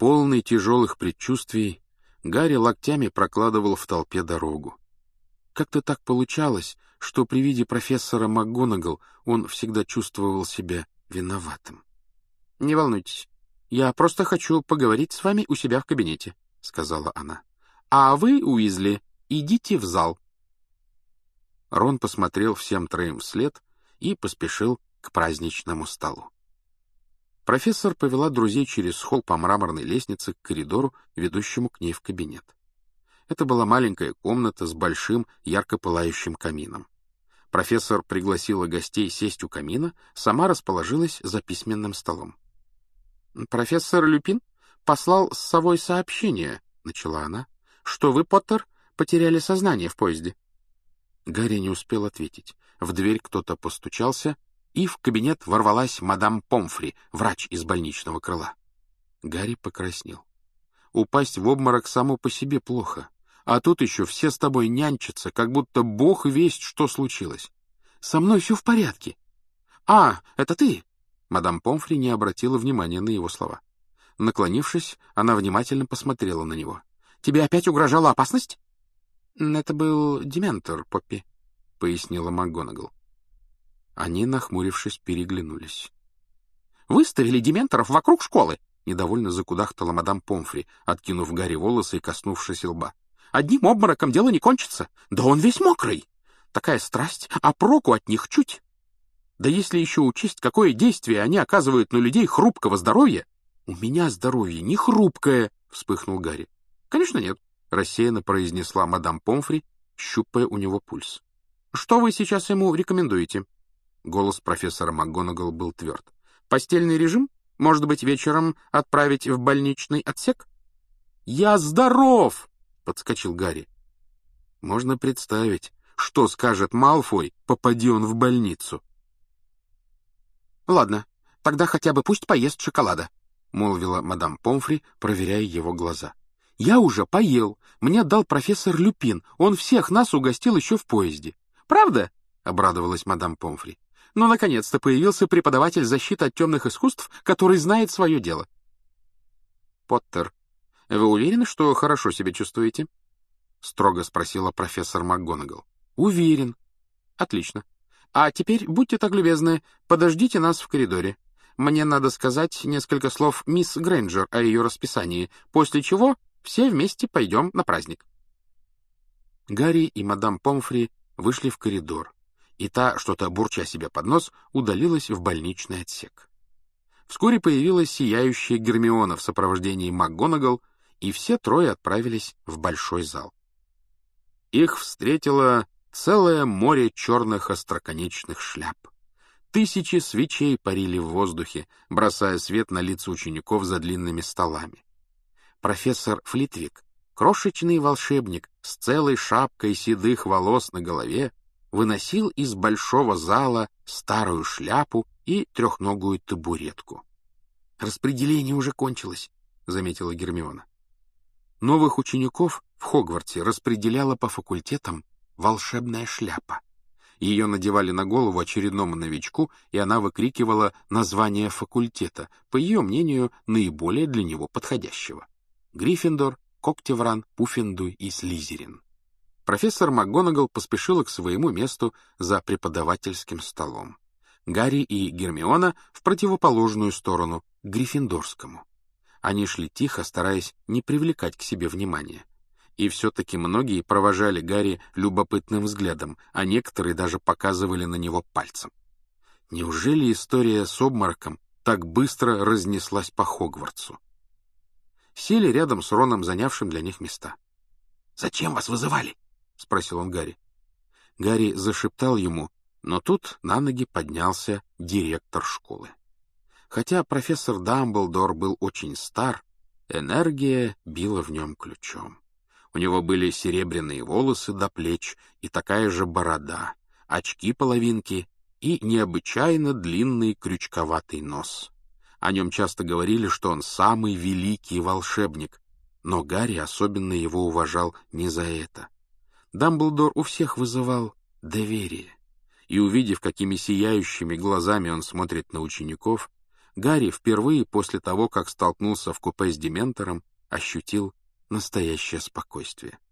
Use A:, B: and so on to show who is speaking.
A: Полный тяжелых предчувствий, Гарри локтями прокладывал в толпе дорогу. Как-то так получалось, что при виде профессора МакГонагал он всегда чувствовал себя виноватым. — Не волнуйтесь, я просто хочу поговорить с вами у себя в кабинете, — сказала она. — А вы, Уизли, идите в зал. Рон посмотрел всем троим вслед и поспешил к праздничному столу. Профессор повела друзей через холл по мраморной лестнице к коридору, ведущему к ней в кабинет. Это была маленькая комната с большим, ярко пылающим камином. Профессор пригласила гостей сесть у камина, сама расположилась за письменным столом. «Профессор Люпин послал с совой сообщение», — начала она, — «что вы, Поттер, потеряли сознание в поезде». Гарри не успел ответить. В дверь кто-то постучался, и в кабинет ворвалась мадам Помфри, врач из больничного крыла. Гарри покраснел. Упасть в обморок само по себе плохо. А тут еще все с тобой нянчатся, как будто бог весть, что случилось. Со мной все в порядке. — А, это ты? Мадам Помфри не обратила внимания на его слова. Наклонившись, она внимательно посмотрела на него. — Тебе опять угрожала опасность? — Это был дементор, Поппи, — пояснила МакГонагал. Они, нахмурившись, переглянулись. — Выставили дементоров вокруг школы! — недовольно закудахтала мадам Помфри, откинув Гарри волосы и коснувшись лба. — Одним обмороком дело не кончится. Да он весь мокрый. Такая страсть, а проку от них чуть. Да если еще учесть, какое действие они оказывают на людей хрупкого здоровья... — У меня здоровье не хрупкое, — вспыхнул Гарри. — Конечно, нет, — рассеянно произнесла мадам Помфри, щупая у него пульс. — Что вы сейчас ему рекомендуете? Голос профессора МакГонагал был тверд. — Постельный режим? Может быть, вечером отправить в больничный отсек? — Я здоров! — подскочил Гарри. Можно представить, что скажет Малфой, попади он в больницу. — Ладно, тогда хотя бы пусть поест шоколада, — молвила мадам Помфри, проверяя его глаза. — Я уже поел. Мне дал профессор Люпин. Он всех нас угостил еще в поезде. — Правда? — обрадовалась мадам Помфри. — Ну, наконец-то появился преподаватель защиты от темных искусств, который знает свое дело. — Поттер, вы уверены, что хорошо себя чувствуете? — строго спросила профессор МакГонагал. — Уверен. — Отлично. А теперь, будьте так любезны, подождите нас в коридоре. Мне надо сказать несколько слов мисс Грейнджер о ее расписании, после чего все вместе пойдем на праздник. Гарри и мадам Помфри вышли в коридор, и та, что-то бурча себе под нос, удалилась в больничный отсек. Вскоре появилась сияющая Гермиона в сопровождении МакГонагал, и все трое отправились в большой зал. Их встретило целое море черных остроконечных шляп. Тысячи свечей парили в воздухе, бросая свет на лица учеников за длинными столами. Профессор Флитвик, крошечный волшебник с целой шапкой седых волос на голове, выносил из большого зала старую шляпу и трехногую табуретку. «Распределение уже кончилось», — заметила Гермиона. Новых учеников в Хогвартсе распределяла по факультетам волшебная шляпа. Ее надевали на голову очередному новичку, и она выкрикивала название факультета, по ее мнению, наиболее для него подходящего. Гриффиндор, Когтевран, Пуффендуй и Слизерин. Профессор МакГонагал поспешила к своему месту за преподавательским столом. Гарри и Гермиона в противоположную сторону, к Гриффиндорскому. Они шли тихо, стараясь не привлекать к себе внимания. И все-таки многие провожали Гарри любопытным взглядом, а некоторые даже показывали на него пальцем. Неужели история с обмороком так быстро разнеслась по Хогвартсу? Сели рядом с Роном, занявшим для них места. «Зачем вас вызывали?» — спросил он Гарри. Гарри зашептал ему, но тут на ноги поднялся директор школы. Хотя профессор Дамблдор был очень стар, энергия била в нем ключом. У него были серебряные волосы до плеч и такая же борода, очки-половинки и необычайно длинный крючковатый нос. О нем часто говорили, что он самый великий волшебник, но Гарри особенно его уважал не за это. Дамблдор у всех вызывал доверие, и, увидев, какими сияющими глазами он смотрит на учеников, Гарри впервые после того, как столкнулся в купе с Дементором, ощутил настоящее спокойствие.